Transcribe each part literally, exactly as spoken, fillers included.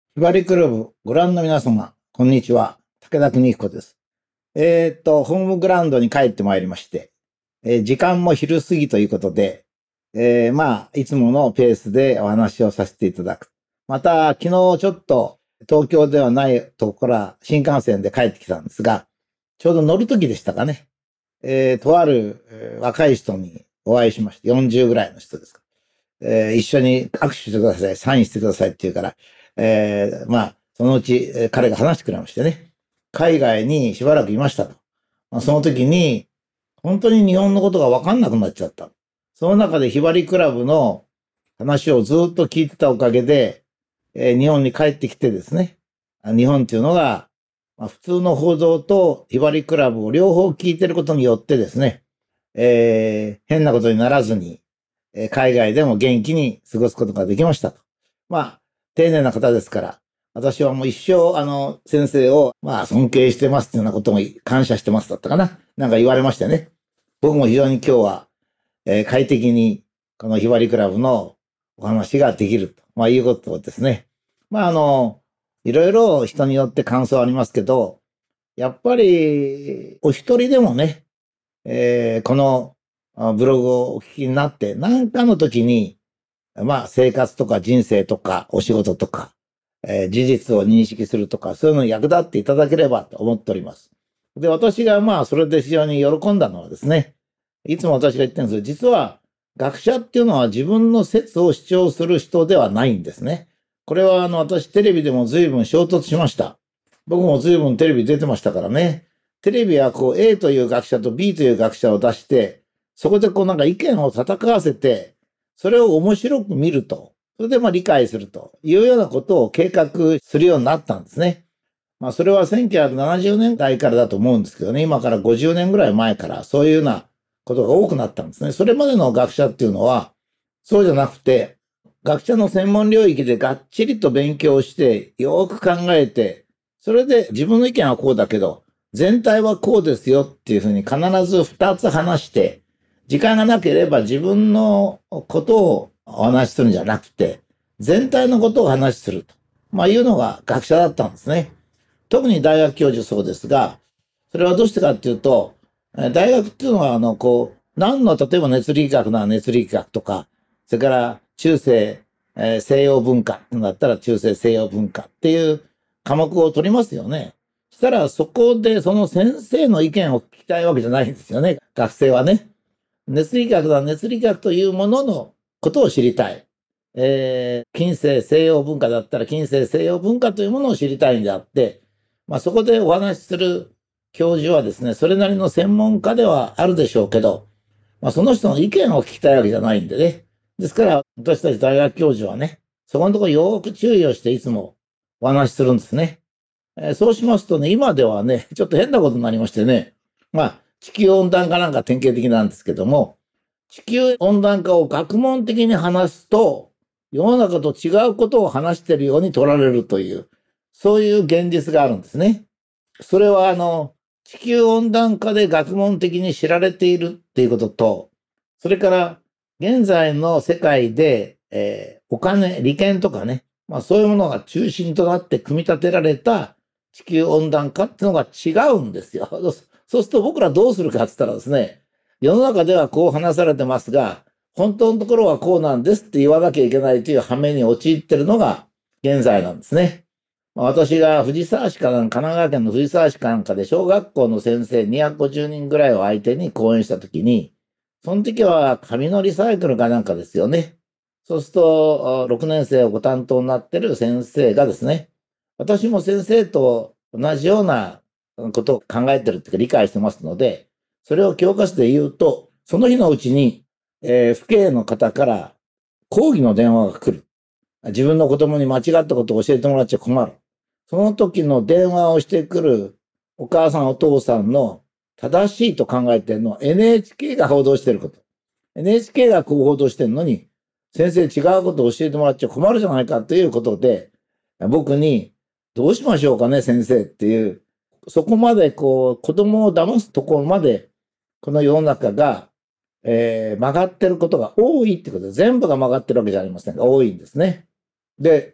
ひばりクラブご覧の皆様、こんにちは。武田邦彦です。えーっと、ホームグラウンドに帰ってまいりまして、えー時間も昼過ぎということで、えーまあ、いつものペースでお話をさせていただく。また、昨日ちょっと東京ではないところから新幹線で帰ってきたんですが、ちょうど乗る時でしたかね。えーとある、えー若い人にお会いしまして、よんじゅうぐらいの人ですか。えー一緒に握手してください、サインしてくださいって言うから、えーまあ、そのうち、えー彼が話してくれましてね、海外にしばらくいましたと。まあ、その時に、本当に日本のことが分かんなくなっちゃった。その中でひばりクラブの話をずっと聞いてたおかげで、えー日本に帰ってきてですね、日本っていうのが、まあ、普通の報道とひばりクラブを両方聞いてることによってですね、えー変なことにならずに、えー海外でも元気に過ごすことができましたと。まあ、丁寧な方ですから、私はもう一生、あの、先生を、まあ、尊敬してますっていうようなことも感謝してますだったかな。なんか言われましてね。僕も非常に今日は、えー快適に、このひばりクラブのお話ができると、まあ、いうことですね。まあ、あの、いろいろ人によって感想ありますけど、やっぱり、お一人でもね、えーこのあブログをお聞きになって、何かの時に、まあ、生活とか人生とかお仕事とか、えー事実を認識するとか、そういうのに役立っていただければと思っております。で、私がまあ、それで非常に喜んだのはですね、いつも私が言ってるんですけど、実は学者っていうのは自分の説を主張する人ではないんですね。これはあの、私テレビでも随分衝突しました。僕も随分テレビ出てましたからね。テレビはこう A という学者と B という学者を出して、そこでこうなんか意見を戦わせて、それを面白く見ると。それでまあ理解するというようなことを計画するようになったんですね。まあそれはせんきゅうひゃくななじゅうねんだいからだと思うんですけどね、今からごじゅうねんぐらい前からそういうようなことが多くなったんですね。それまでの学者っていうのは、そうじゃなくて、学者の専門領域でがっちりと勉強して、よく考えて、それで自分の意見はこうだけど、全体はこうですよっていうふうに必ず二つ話して、時間がなければ自分のことをお話しするんじゃなくて、全体のことをお話しすると。まあいうのが学者だったんですね。特に大学教授そうですが、それはどうしてかっていうと、大学っていうのは、あの、こう、何の、例えば熱力学なら熱力学とか、それから中世、えー西洋文化だったら中世西洋文化っていう科目を取りますよね。したらそこでその先生の意見を聞きたいわけじゃないんですよね。学生はね。熱力学だ、熱力学というもののことを知りたい。えー近世西洋文化だったら近世西洋文化というものを知りたいんであって、まあそこでお話しする教授はですね、それなりの専門家ではあるでしょうけど、まあその人の意見を聞きたいわけじゃないんでね。ですから、私たち大学教授はね、そこのところよく注意をしていつもお話しするんですね。えーそうしますとね、今ではね、ちょっと変なことになりましてね、まあ、地球温暖化なんか典型的なんですけども、地球温暖化を学問的に話すと、世の中と違うことを話しているように取られるという、そういう現実があるんですね。それはあの、地球温暖化で学問的に知られているっていうことと、それから現在の世界で、えーお金、利権とかね、まあそういうものが中心となって組み立てられた地球温暖化っていうのが違うんですよ。そうすると僕らどうするかって言ったらですね、世の中ではこう話されてますが、本当のところはこうなんですって言わなきゃいけないという羽目に陥ってるのが現在なんですね。私が藤沢市かなんか、神奈川県の藤沢市かなんかで小学校の先生にひゃくごじゅうにんぐらいを相手に講演したときに、その時は紙のリサイクルかなんかですよね。そうすると、ろくねん生をご担当になってる先生がですね、私も先生と同じようなことを考えてるっていうか理解してますので、それを教科書で言うと、その日のうちに、えー、父兄の方から抗議の電話が来る。自分の子供に間違ったことを教えてもらっちゃ困る。その時の電話をしてくるお母さんお父さんの正しいと考えてるのは エヌエイチケー が報道してること。エヌエイチケー がこう報道してるのに、先生違うことを教えてもらっちゃ困るじゃないかということで、僕にどうしましょうかね、先生っていう、そこまでこう子供を騙すところまで、この世の中が、えー曲がってることが多いってことで、全部が曲がってるわけじゃありませんが、多いんですね。で、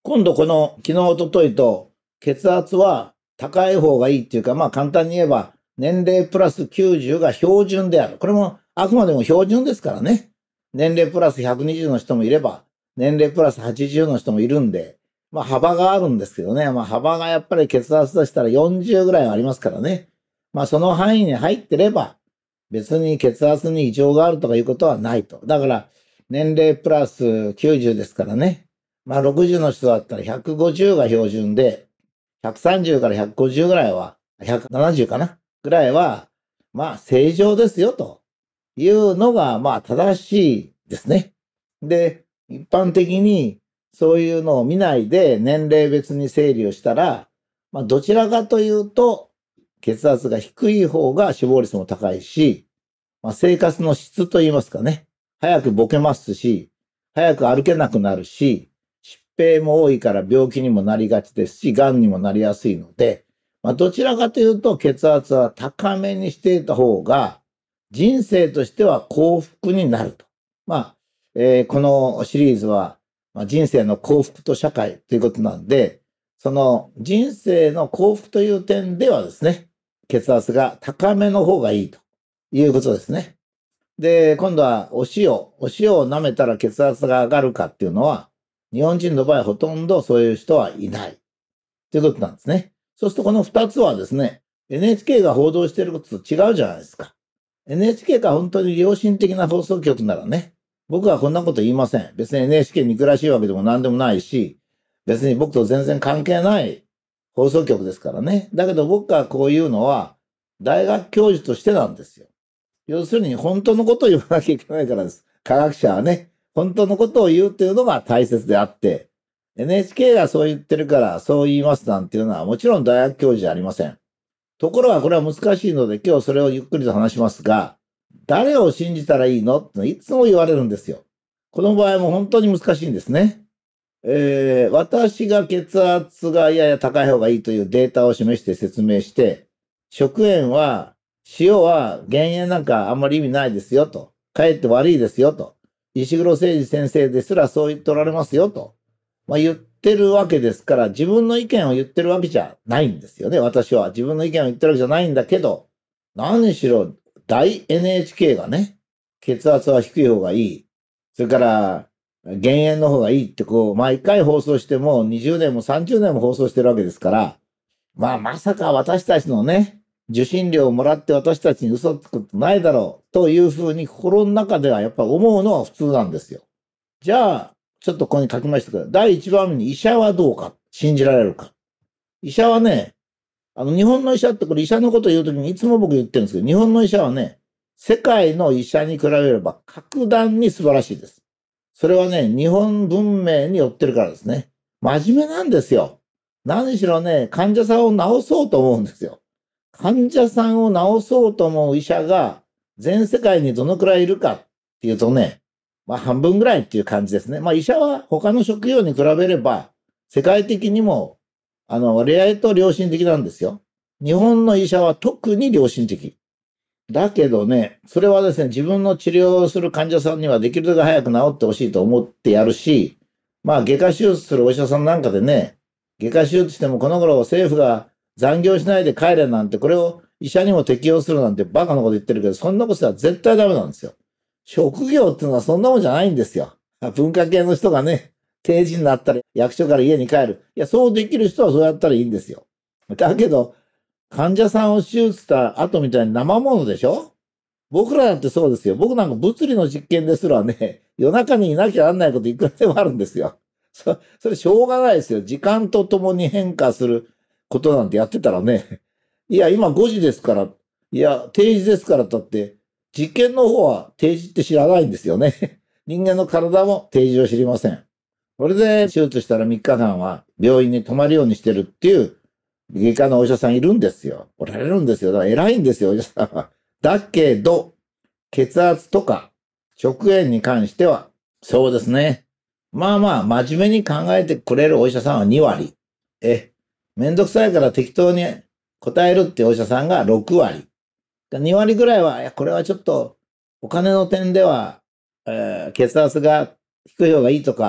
今度この昨日、おとといと血圧は高い方がいいっていうか、まあ簡単に言えば年齢プラスきゅうじゅうが標準である。これもあくまでも標準ですからね。年齢プラスひゃくにじゅうの人もいれば、年齢プラスはちじゅうの人もいるんで、まあ幅があるんですけどね。まあ幅がやっぱり血圧としたらよんじゅうぐらいはありますからね。まあその範囲に入ってれば、別に血圧に異常があるとかいうことはないと。だから年齢プラスきゅうじゅうですからね。まあろくじゅうの人だったらひゃくごじゅうが標準で、ひゃくさんじゅうからひゃくごじゅうぐらいは、ひゃくななじゅうかなぐらいは、まあ正常ですよというのがまあ正しいですね。で、一般的にそういうのを見ないで年齢別に整理をしたら、まあどちらかというと血圧が低い方が死亡率も高いし、まあ、生活の質といいますかね、早くボケますし、早く歩けなくなるし、疾病も多いから病気にもなりがちですし、癌にもなりやすいので、まあ、どちらかというと血圧は高めにしていた方が人生としては幸福になると。まあ、えーこのシリーズは、まあ、人生の幸福と社会ということなんで、その人生の幸福という点ではですね、血圧が高めの方がいいということですね。で、今度はお塩。お塩を舐めたら血圧が上がるかっていうのは、日本人の場合ほとんどそういう人はいないということなんですね。そうするとこの二つはですね、エヌエイチケー が報道していることと違うじゃないですか。エヌエイチケー が本当に良心的な放送局ならね、僕はこんなこと言いません。別に エヌエイチケー に憎らしいわけでも何でもないし、別に僕と全然関係ない放送局ですからね。だけど僕がこういうのは大学教授としてなんですよ。要するに本当のことを言わなきゃいけないからです。科学者はね、本当のことを言うっていうのが大切であって、エヌエイチケー がそう言ってるからそう言いますなんていうのはもちろん大学教授じゃありません。ところがこれは難しいので今日それをゆっくりと話しますが、誰を信じたらいいのっていつも言われるんですよ。この場合も本当に難しいんですね。えー、私が血圧がやや高い方がいいというデータを示して説明して、食塩は、塩は減塩なんかあんまり意味ないですよと。かえって悪いですよと。石黒誠二先生ですらそう言っておられますよと。まあ、言ってるわけですから、自分の意見を言ってるわけじゃないんですよね。私は自分の意見を言ってるわけじゃないんだけど、何しろ大 エヌエイチケー がね、血圧は低い方がいい。それから、減塩の方がいいってこう、毎回放送してもにじゅうねんもさんじゅうねんも放送してるわけですから、まあまさか私たちのね、受信料をもらって私たちに嘘つくことないだろうというふうに心の中ではやっぱ思うのは普通なんですよ。じゃあ、ちょっとここに書きましたけど、第一番目に医者はどうか、信じられるか。医者はね、あの日本の医者ってこれ医者のことを言うときにいつも僕言ってるんですけど、日本の医者はね、世界の医者に比べれば格段に素晴らしいです。それはね、日本文明によってるからですね。真面目なんですよ。何しろね、患者さんを治そうと思うんですよ。患者さんを治そうと思う医者が全世界にどのくらいいるかっていうとね、まあ半分ぐらいっていう感じですね。まあ医者は他の職業に比べれば世界的にもあの割合と良心的なんですよ。日本の医者は特に良心的。だけどね、それはですね、自分の治療をする患者さんにはできるだけ早く治ってほしいと思ってやるし、まあ外科手術するお医者さんなんかでね、外科手術してもこの頃政府が残業しないで帰れなんて、これを医者にも適用するなんてバカなこと言ってるけど、そんなことは絶対ダメなんですよ。職業っていうのはそんなもんじゃないんですよ。文化系の人がね、定時になったら役所から家に帰る。いや、そうできる人はそうやったらいいんですよ。だけど、患者さんを手術した後みたいに生ものでしょ。僕らだってそうですよ。僕なんか物理の実験ですらね、夜中にいなきゃなんないこといくらでもあるんですよ。そ、それしょうがないですよ。時間とともに変化することなんてやってたらね。いや、今ごじですから、いや、定時ですからだって、実験の方は定時って知らないんですよね。人間の体も定時を知りません。これで手術したらみっかかんは病院に泊まるようにしてるっていう外科のお医者さんいるんですよ。おられるんですよ。だから偉いんですよ、お医者さんは。だけど、血圧とか食塩に関しては、そうですね。まあまあ、真面目に考えてくれるお医者さんはにわり。え、めんどくさいから適当に答えるってお医者さんがろくわり。にわりぐらいは、いや、これはちょっとお金の点では、えー血圧が低い方がいいとか、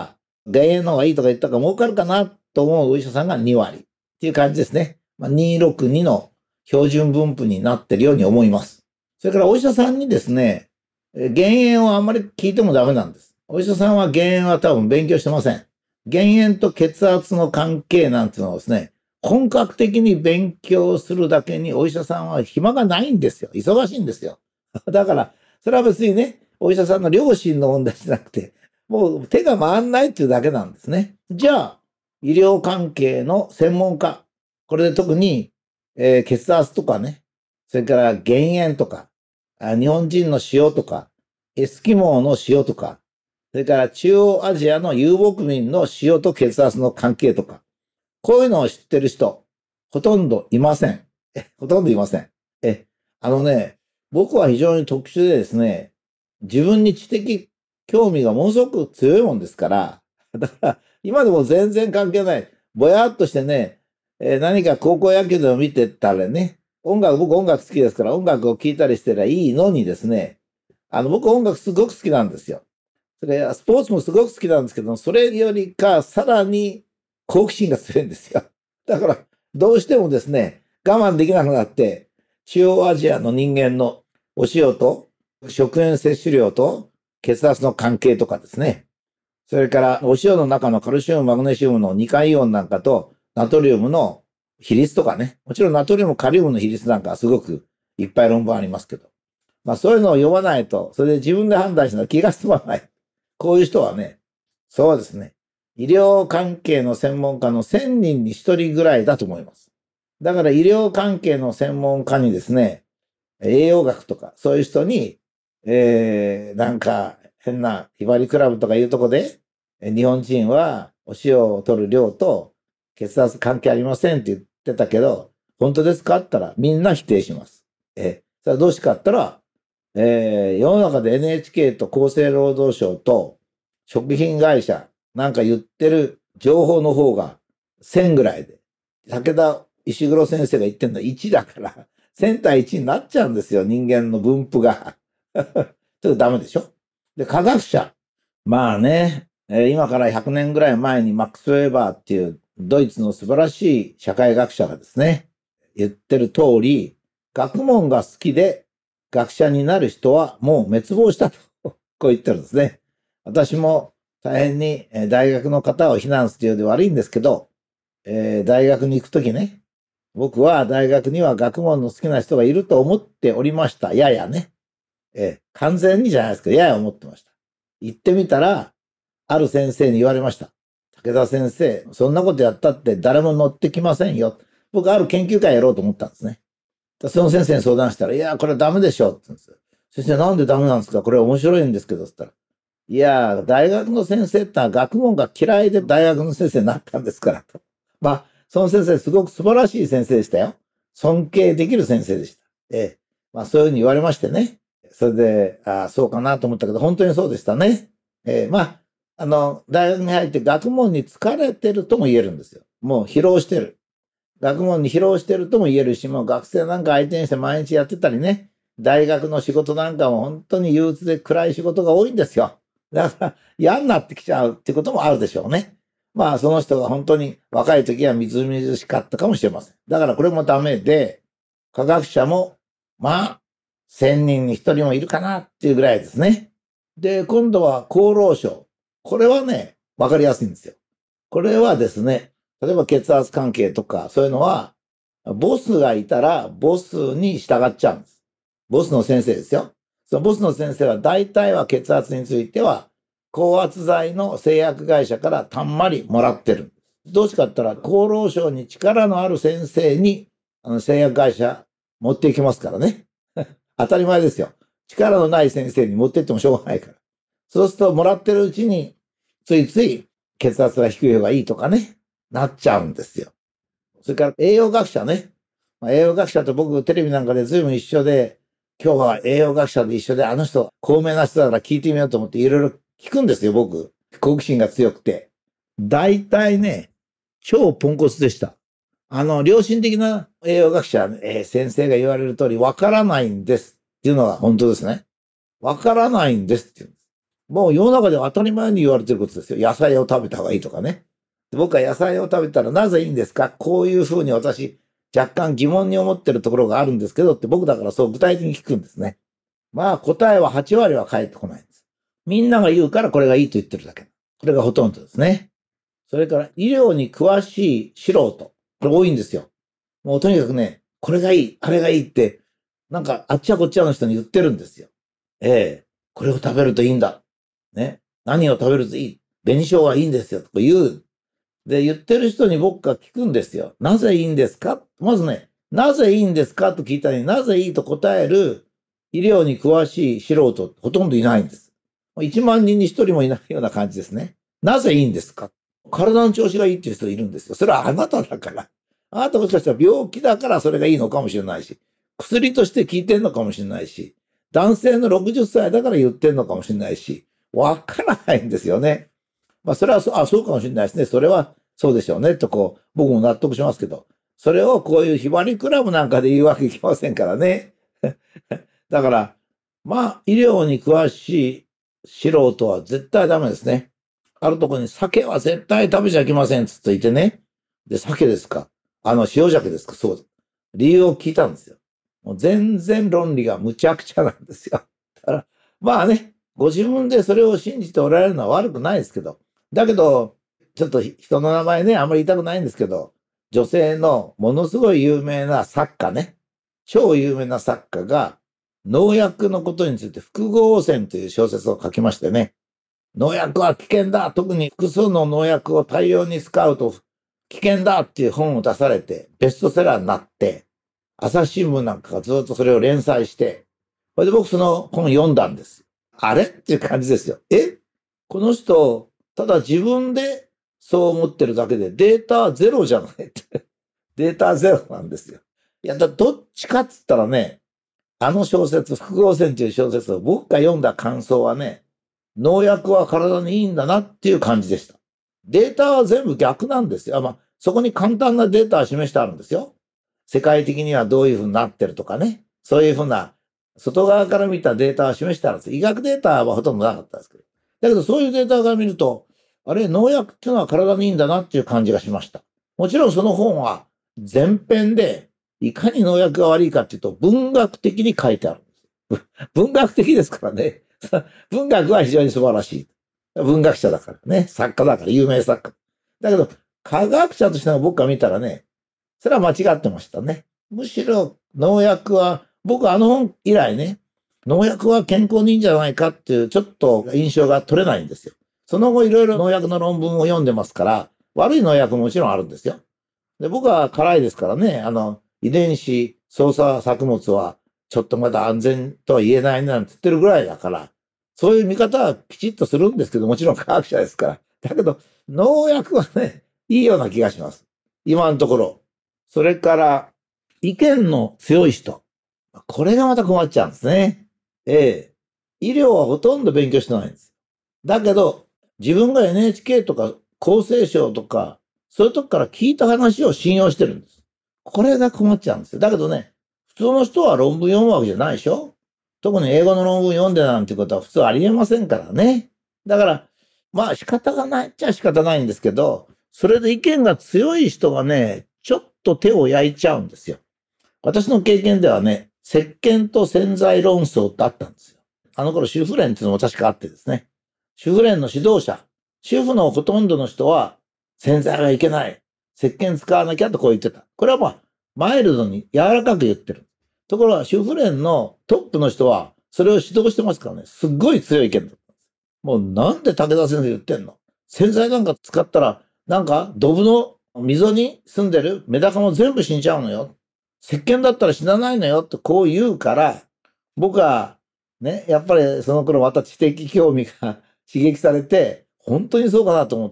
減塩の方がいいとか言ったから儲かるかなと思うお医者さんがにわりっていう感じですね。まあ、にひゃくろくじゅうにの標準分布になってるように思います。それからお医者さんにですね、減塩をあんまり聞いてもダメなんです。お医者さんは減塩は多分勉強してません。減塩と血圧の関係なんていうのはですね、本格的に勉強するだけにお医者さんは暇がないんですよ。忙しいんですよ。だから、それは別にね、お医者さんの良心の問題じゃなくて、もう手が回んないっていうだけなんですね。じゃあ、医療関係の専門家、これで特に、えー、血圧とかね、それから減塩とか、日本人の塩とか、エスキモーの塩とか、それから中央アジアの遊牧民の塩と血圧の関係とか、こういうのを知ってる人、ほとんどいません。え、ほとんどいません。え、あのね、僕は非常に特殊でですね、自分に知的興味がものすごく強いもんですから、だから今でも全然関係ない。ぼやっとしてね、えー、何か高校野球でも見てたらね、音楽、僕音楽好きですから音楽を聴いたりしてりゃいいのにですね、あの、僕音楽すごく好きなんですよ。それ、スポーツもすごく好きなんですけど、それよりかさらに好奇心が強いんですよ。だから、どうしてもですね、我慢できなくなって、中央アジアの人間のお塩と食塩摂取量と血圧の関係とかですね。それからお塩の中のカルシウム、マグネシウムのにかいイオンなんかとナトリウムの比率とかね。もちろんナトリウム、カリウムの比率なんかはすごくいっぱい論文ありますけど。まあそういうのを読まないと、それで自分で判断しないと気が済まない。こういう人はね、そうですね。医療関係の専門家のせんにんにひとりぐらいだと思います。だから医療関係の専門家にですね、栄養学とかそういう人に、えー、なんか変なひばりクラブとかいうとこで、日本人はお塩を取る量と血圧関係ありませんって言ってたけど、本当ですかって言ったらみんな否定します。えー、それはどうしてかって言ったら、えー、世の中で エヌエイチケー と厚生労働省と食品会社なんか言ってる情報の方がせんぐらいで、武田石黒先生が言ってるのはいちだから、せん対いちになっちゃうんですよ、人間の分布が。ちょっとダメでしょ。で、科学者。まあね、えー、今からひゃくねんぐらい前にマックス・ウェーバーっていうドイツの素晴らしい社会学者がですね、言ってる通り、学問が好きで学者になる人はもう滅亡したと、こう言ってるんですね。私も大変に大学の方を非難するようで悪いんですけど、えー、大学に行くときね、僕は大学には学問の好きな人がいると思っておりました。ややね。えー、完全にじゃないですけど、やや思ってました。行ってみたら、ある先生に言われました。武田先生、そんなことやったって誰も乗ってきませんよ。僕、ある研究会やろうと思ったんですね。その先生に相談したら、いや、これダメでしょって言うんですよ。先生、なんでダメなんですか？これ面白いんですけど、って言ったら。いや、大学の先生ってのは学問が嫌いで大学の先生になったんですからと。まあ、その先生、すごく素晴らしい先生でしたよ。尊敬できる先生でした。ええ。まあ、そういうふうに言われましてね。それで、ああ、そうかなと思ったけど、本当にそうでしたね。ええ、まあ、あの、大学に入って学問に疲れてるとも言えるんですよ。もう疲労してる。学問に疲労してるとも言えるし、もう学生なんか相手にして毎日やってたりね。大学の仕事なんかも本当に憂鬱で暗い仕事が多いんですよ。だから嫌になってきちゃうってこともあるでしょうね。まあその人が本当に若い時はみずみずしかったかもしれません。だからこれもダメで、科学者もまあ千人に一人もいるかなっていうぐらいですね。で、今度は厚労省。これはね、わかりやすいんですよ。これはですね、例えば血圧関係とかそういうのは、ボスがいたらボスに従っちゃうんです。ボスの先生ですよ。そのボスの先生は大体は血圧については高圧剤の製薬会社からたんまりもらってるんです。どうしてかって言ったら厚労省に力のある先生にあの製薬会社持っていきますからね。当たり前ですよ。力のない先生に持っていってもしょうがないから。そうするともらってるうちについつい血圧が低い方がいいとかね、なっちゃうんですよ。それから栄養学者ね。栄養学者と僕テレビなんかで随分一緒で、今日は栄養学者で一緒で、あの人、高名な人だから聞いてみようと思っていろいろ聞くんですよ、僕。好奇心が強くて。大体ね、超ポンコツでした。あの、良心的な栄養学者、えー、先生が言われる通り、わからないんですっていうのが本当ですね。わからないんですって言うんです。 もう世の中では当たり前に言われてることですよ。野菜を食べた方がいいとかね。で僕は野菜を食べたらなぜいいんですか？こういうふうに私、若干疑問に思ってるところがあるんですけどって僕だからそう具体的に聞くんですね。まあ答えははち割は返ってこないんです。みんなが言うからこれがいいと言ってるだけ。これがほとんどですね。それから医療に詳しい素人。これ多いんですよ。もうとにかくね、これがいい、あれがいいって、なんかあっちゃこっちゃの人に言ってるんですよ。ええ、これを食べるといいんだ。ね。何を食べるといい。紅生姜はいいんですよ。とか言う。で、言ってる人に僕が聞くんですよ。なぜいいんですか？まずね、なぜいいんですかと聞いたのになぜいいと答える医療に詳しい素人ほとんどいないんです。いちまん人にひとりもいないような感じですね。なぜいいんですか？体の調子がいいっていう人いるんですよ。それはあなただから。あなたもしかしたら病気だからそれがいいのかもしれないし、薬として効いてんのかもしれないし、男性のろくじゅっさいだから言ってんのかもしれないし、わからないんですよね。まあ、それはそ、あ、そうかもしれないですね。それはそうでしょうね。とこう、僕も納得しますけど、それをこういうひばりクラブなんかで言うわけいきませんからね。だから、まあ、医療に詳しい素人は絶対ダメですね。あるところに酒は絶対食べちゃいけませんつっていてね。で、酒ですか？あの、塩鮭ですか？そう。理由を聞いたんですよ。もう全然論理がむちゃくちゃなんですよ。だから、まあね、ご自分でそれを信じておられるのは悪くないですけど、だけど、ちょっと人の名前ね、あんまり言いたくないんですけど、女性のものすごい有名な作家ね、超有名な作家が、農薬のことについて複合汚染という小説を書きましてね、農薬は危険だ。特に複数の農薬を大量に使うと危険だっていう本を出されて、ベストセラーになって、朝日新聞なんかがずっとそれを連載して、それで僕その本読んだんです。あれっていう感じですよ。えこの人、ただ自分でそう思ってるだけでデータゼロじゃないって。データゼロなんですよ。いや、だどっちかっつったらね、あの小説、複合線という小説を僕が読んだ感想はね、農薬は体にいいんだなっていう感じでした。データは全部逆なんですよ。まあ、そこに簡単なデータは示してあるんですよ。世界的にはどういうふうになってるとかね。そういうふうな、外側から見たデータは示してあるんです。医学データはほとんどなかったですけど。だけどそういうデータから見ると、あれ、農薬っていうのは体にいいんだなっていう感じがしました。もちろんその本は前編で、いかに農薬が悪いかっていうと、文学的に書いてあるんです。文学的ですからね。文学は非常に素晴らしい。文学者だからね。作家だから、有名作家。だけど、科学者としての僕が見たらね、それは間違ってましたね。むしろ農薬は、僕あの本以来ね、農薬は健康にいいんじゃないかっていうちょっと印象が取れないんですよ。その後いろいろ農薬の論文を読んでますから、悪い農薬ももちろんあるんですよ。で僕は辛いですからね、あの、遺伝子操作作物はちょっとまだ安全とは言えないなんて言ってるぐらいだから、そういう見方はきちっとするんですけど、もちろん科学者ですから。だけど、農薬はね、いいような気がします。今のところ。それから、意見の強い人。これがまた困っちゃうんですね。ええ。医療はほとんど勉強してないんです。だけど、自分が エヌエイチケー とか厚生省とか、そういうとこから聞いた話を信用してるんです。これが困っちゃうんですよ。だけどね、普通の人は論文読むわけじゃないでしょ？特に英語の論文読んでなんてことは普通ありえませんからね。だから、まあ仕方がないっちゃ仕方ないんですけど、それで意見が強い人がね、ちょっと手を焼いちゃうんですよ。私の経験ではね、石鹸と洗剤論争ってあったんですよ。あの頃主婦連っていうのも確かあってですね。主婦連の指導者、主婦のほとんどの人は洗剤はいけない。石鹸使わなきゃとこう言ってた。これはまあ、マイルドに柔らかく言ってる。ところが主婦連のトップの人はそれを指導してますからね、すっごい強い意見だったんです。もうなんで武田先生言ってんの？洗剤なんか使ったら、なんかドブの溝に住んでるメダカも全部死んじゃうのよ。石鹸だったら死なないのよってこう言うから、僕はね、やっぱりその頃また知的興味が刺激されて、本当にそうかなと思って、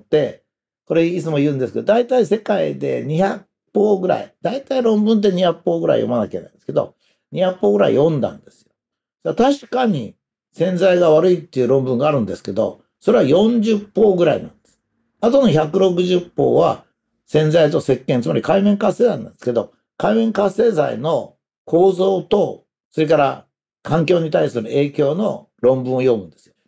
これいつも言うんですけど、大体世界でにひゃくほうぐらい、大体論文ってにひゃくほうぐらい読まなきゃいけないんですけど、にひゃくほうぐらい読んだんですよ。確かに洗剤が悪いっていう論文があるんですけど、それはよんじゅっほうぐらいなんです。あとのひゃくろくじゅっほうは洗剤と石鹸、つまり界面活性剤なんですけど、界面活性剤の構造と、それから環境に対する影響の論文を読むんですよ。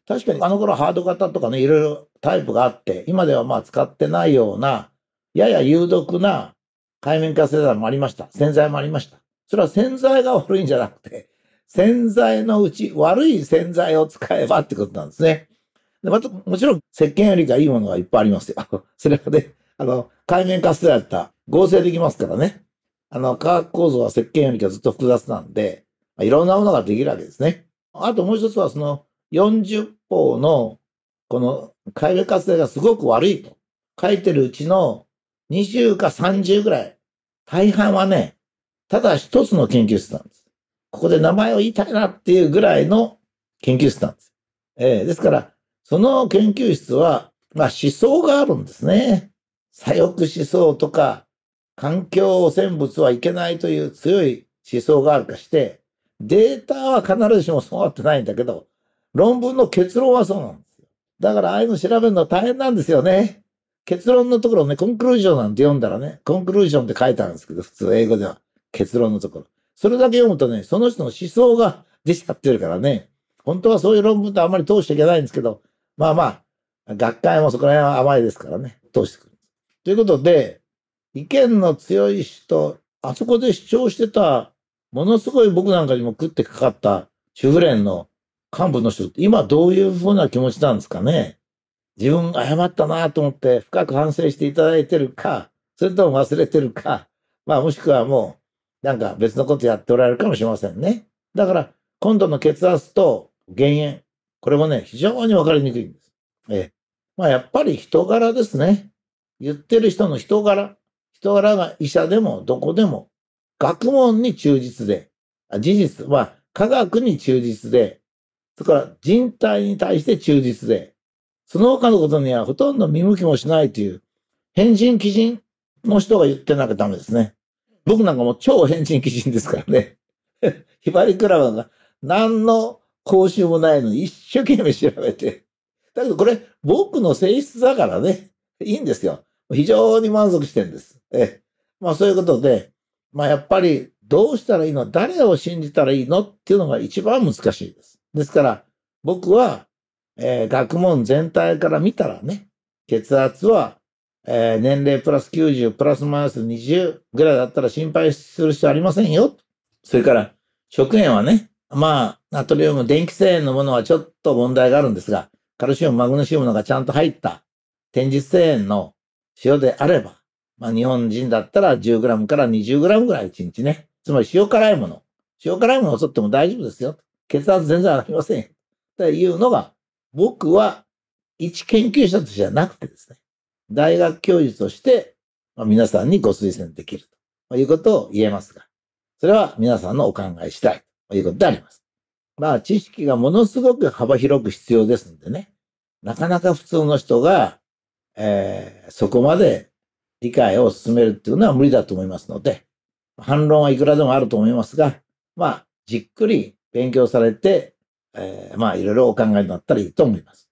確かにあの頃ハード型とかね、いろいろタイプがあって、今ではまあ使ってないような、やや有毒な界面活性剤もありました。洗剤もありました。それは洗剤が悪いんじゃなくて、洗剤のうち悪い洗剤を使えばってことなんですね。でまた、もちろん石鹸よりがいいものがいっぱいありますよ。それはね、あの、界面活性剤だったら合成できますからね。あの、化学構造は石鹸よりかずっと複雑なんで、まあ、いろんなものができるわけですね。あともう一つはそのよんじゅっぽうのこの界面活性がすごく悪いと書いてるうちのにじゅうかさんじゅうぐらい、大半はね、ただ一つの研究室なんです。ここで名前を言いたいなっていうぐらいの研究室なんです。えー、ですから、その研究室は、まあ思想があるんですね。左翼思想とか、環境汚染物はいけないという強い思想があるかして、データは必ずしもそうなってないんだけど、論文の結論はそうなんですよ。だからああいうの調べるの大変なんですよね。結論のところね、コンクルージョンなんて読んだらね、コンクルージョンって書いてあるんですけど、普通英語では結論のところ。それだけ読むとね、その人の思想が出ちゃってるからね、本当はそういう論文ってあんまり通しちゃいけないんですけど、まあまあ、学会もそこら辺は甘いですからね、通してくる。ということで、意見の強い人、あそこで主張してた、ものすごい僕なんかにも食ってかかった主婦連の幹部の人って、今どういうふうな気持ちなんですかね。自分謝ったなと思って深く反省していただいてるか、それとも忘れてるか、まあもしくはもうなんか別のことやっておられるかもしれませんね。だから今度の血圧と減塩、これもね、非常にわかりにくいんです。ええ。まあやっぱり人柄ですね。言ってる人の人柄。人柄が医者でもどこでも、学問に忠実で、事実、まあ科学に忠実で、それから人体に対して忠実で、その他のことにはほとんど見向きもしないという、変人奇人の人が言ってなきゃダメですね。僕なんかもう超変人奇人ですからね。ひばりクラブが何の講習もないのに一生懸命調べて。だけどこれ僕の性質だからね。いいんですよ。非常に満足してるんです。えまあそういうことで、まあやっぱりどうしたらいいの、誰を信じたらいいのっていうのが一番難しいです。ですから僕は、えー、学問全体から見たらね、血圧は、えー、年齢プラスきゅうじゅうプラスマイナスにじゅうぐらいだったら心配する必要ありませんよ。それから食塩はね、まあナトリウム、電気性塩のものはちょっと問題があるんですが、カルシウム、マグネシウムのがちゃんと入った天実性塩の塩であれば、まあ日本人だったら じゅうグラム から にじゅうグラム ぐらいいちにちね。つまり塩辛いもの。塩辛いものを取っても大丈夫ですよ。血圧全然上がりません。というのが、僕は一研究者としてはなくてですね、大学教授として、まあ、皆さんにご推薦できるということを言えますが、それは皆さんのお考え次第ということであります。まあ知識がものすごく幅広く必要ですのでね、なかなか普通の人が、えー、そこまで理解を進めるっていうのは無理だと思いますので、反論はいくらでもあると思いますが、まあじっくり勉強されて、えー、まあいろいろお考えになったらいいと思います。